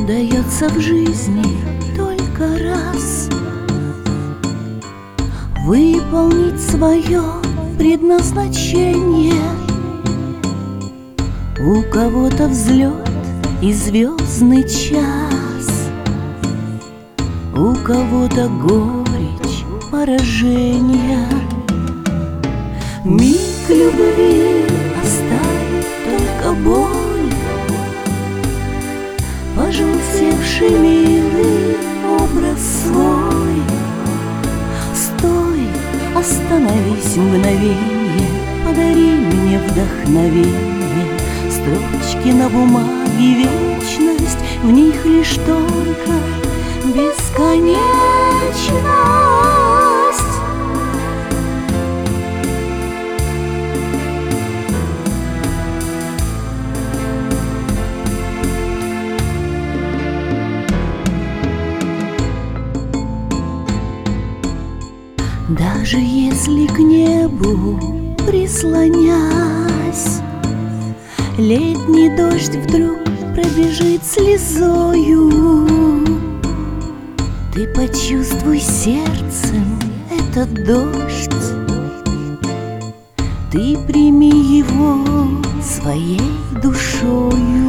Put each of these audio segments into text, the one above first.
Дается в жизни только раз выполнить свое предназначение. У кого-то взлет и звездный час, у кого-то горечь поражения. Миг любви оставит только боль, пожелтевший милый образ свой. Стой, остановись мгновенье, подари мне вдохновенье. Строчки на бумаге, вечность, в них лишь только бесконечность. Даже если к небу прислонясь, летний дождь вдруг пробежит слезою, ты почувствуй сердцем этот дождь, ты прими его своей душою.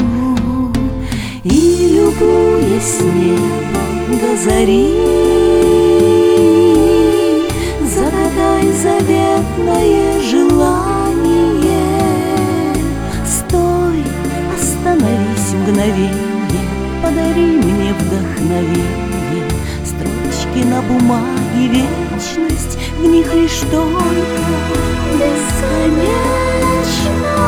И любуясь небом до зари, загадай заветное желание. Стой, остановись мгновенье, подари мне вдохновенье. Строчки на бумаге, вечность, в них лишь только бесконечность.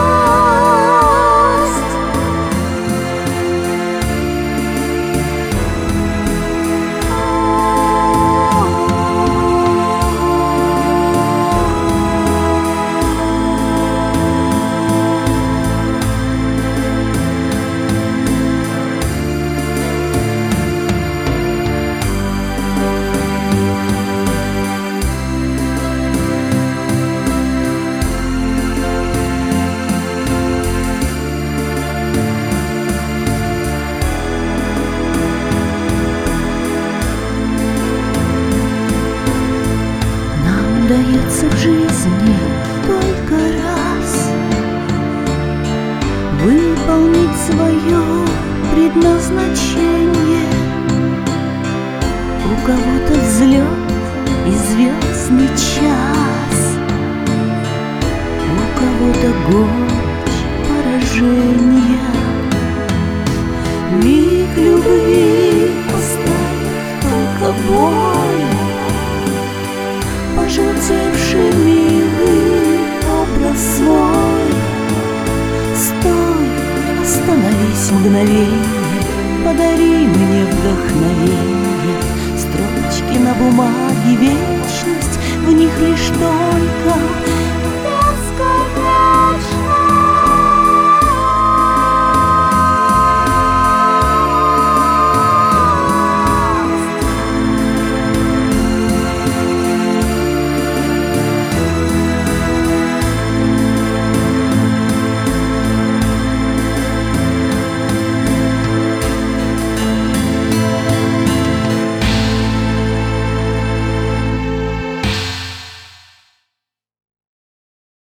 Дается в жизни только раз выполнить свое предназначение. У кого-то взлет и звездный час, у кого-то горечь поражения. Миг любви оставит только боль, пожелтевший милый образ свой. Стой, остановись мгновенье, подари мне вдохновенье. Строчки на бумаге, вечность, в них лишь только